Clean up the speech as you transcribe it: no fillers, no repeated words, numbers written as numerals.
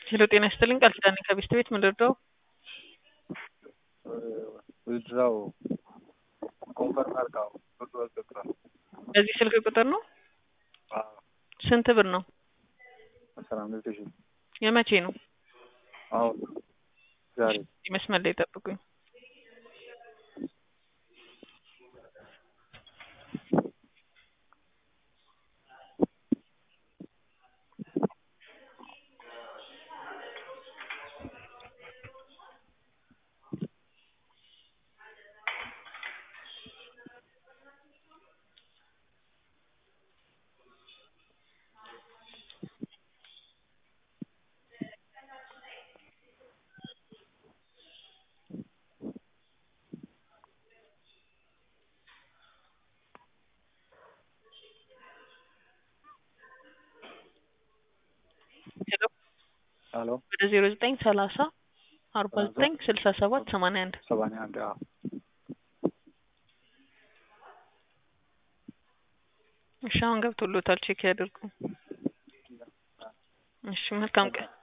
ሄሎ ጤና ይስጥልኝ ቃል ኪዳኔ ከቤስት ቤት ምን ልርዳው? ዊዝድራው ኮንፈርም አድርጋው ብር ወጥቷል። በዚህ ስልክ ቁጥር ነው? አዎ ስንት ብር ነው? 15,000 የመቼ ነው? አሁን ዛሬ መስመር ላይ ጠብቁኝ። ሄሎ ወደ 0930 49 67 81 81 አዎ እሺ አሁን ገብቶሎታል ቼክ ያድርጉ። እሺ መልካም ቀን